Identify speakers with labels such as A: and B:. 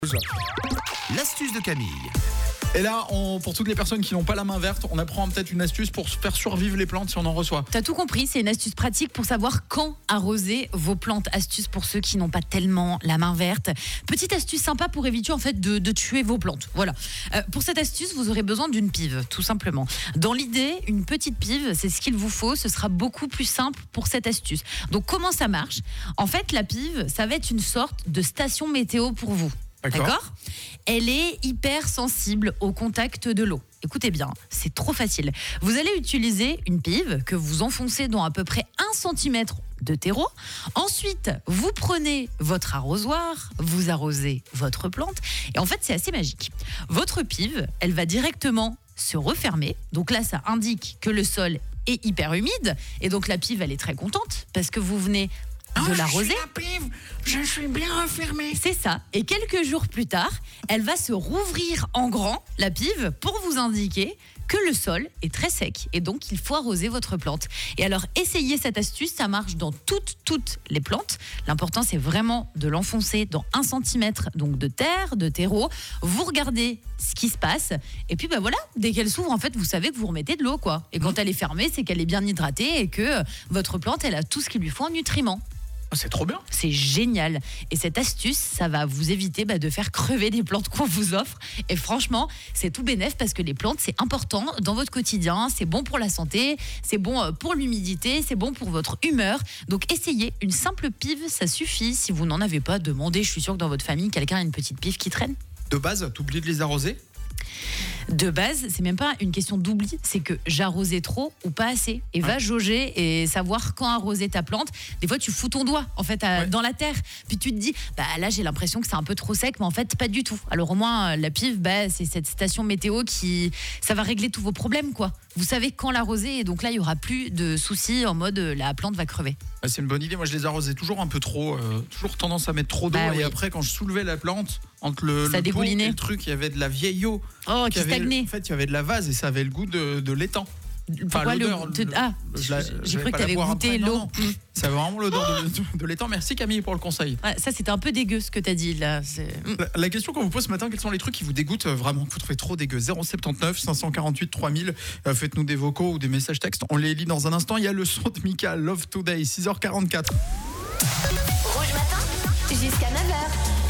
A: L'astuce de Camille.
B: Et là, pour toutes les personnes qui n'ont pas la main verte, on apprend peut-être une astuce pour faire survivre les plantes si on en reçoit.
C: T'as tout compris, c'est une astuce pratique pour savoir quand arroser vos plantes. Astuce pour ceux qui n'ont pas tellement la main verte. Petite astuce sympa pour éviter en fait de tuer vos plantes. Voilà. Pour cette astuce, vous aurez besoin d'une pive, tout simplement. Dans l'idée, une petite pive, c'est ce qu'il vous faut. Ce sera beaucoup plus simple pour cette astuce. Donc comment ça marche ? En fait, la pive, ça va être une sorte de station météo pour vous. D'accord ? Elle est hyper sensible au contact de l'eau. Écoutez bien, c'est trop facile. Vous allez utiliser une pive que vous enfoncez dans à peu près 1 cm de terreau. Ensuite, vous prenez votre arrosoir, vous arrosez votre plante. Et en fait, c'est assez magique. Votre pive, elle va directement se refermer. Donc là, ça indique que le sol est hyper humide. Et donc la pive, elle est très contente parce que vous venez de l'arroser.
A: Je suis bien refermée.
C: C'est ça. Et quelques jours plus tard, elle va se rouvrir en grand, la pive, pour vous indiquer que le sol est très sec et donc il faut arroser votre plante. Et alors, essayez cette astuce, ça marche dans toutes les plantes. L'important, c'est vraiment de l'enfoncer dans 1 cm donc de terre, de terreau. Vous regardez ce qui se passe et puis voilà, dès qu'elle s'ouvre, en fait, vous savez que vous remettez de l'eau, quoi. Et quand elle est fermée, c'est qu'elle est bien hydratée et que votre plante, elle a tout ce qu'il lui faut en nutriments.
B: C'est trop bien.
C: C'est génial. Et cette astuce, ça va vous éviter de faire crever des plantes qu'on vous offre. Et franchement, c'est tout bénef parce que les plantes, c'est important dans votre quotidien. C'est bon pour la santé, c'est bon pour l'humidité, c'est bon pour votre humeur. Donc essayez, une simple pive, ça suffit. Si vous n'en avez pas, demandez. Je suis sûre que dans votre famille, quelqu'un a une petite pive qui traîne.
B: De base, t'oublies de les arroser ?
C: De base, c'est même pas une question d'oubli, c'est que j'arrosais trop ou pas assez. Et va jauger et savoir quand arroser ta plante. Des fois, tu fous ton doigt en fait dans la terre. Puis tu te dis, là j'ai l'impression que c'est un peu trop sec, mais en fait pas du tout. Alors au moins la pive, c'est cette station météo ça va régler tous vos problèmes, quoi. Vous savez quand l'arroser et donc là il y aura plus de soucis en mode la plante va crever.
B: C'est une bonne idée. Moi je les arrosais toujours un peu trop, toujours tendance à mettre trop d'eau et après quand je soulevais la plante entre le pot et le truc, il y avait de la vieille eau.
C: Oh, qui stagnait.
B: En fait, il y avait de la vase et ça avait le goût de l'étang.
C: Pourquoi j'ai cru que tu avais goûté l'eau.
B: Ça avait vraiment l'odeur de l'étang. Merci Camille pour le conseil.
C: Ça, c'était un peu dégueu ce que tu as dit là.
B: La question qu'on vous pose ce matin, quels sont les trucs qui vous dégoûtent vraiment, que vous trouvez trop dégueu ? 079 548 3000. Faites-nous des vocaux ou des messages textes. On les lit dans un instant. Il y a le son de Mika, Love Today, 6h44.
D: Rouge matin, jusqu'à 9h.